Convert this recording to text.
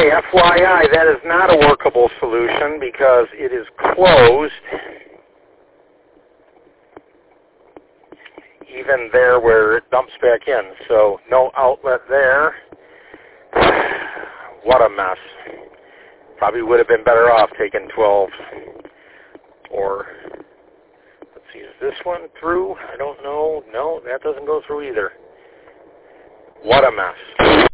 Okay, FYI, that is not a workable solution because it is closed. Even there where it dumps back in. So no outlet there. What a mess. Probably would have been better off taking 12. Or, let's see, is this one through? I don't know. No, that doesn't go through either. What a mess.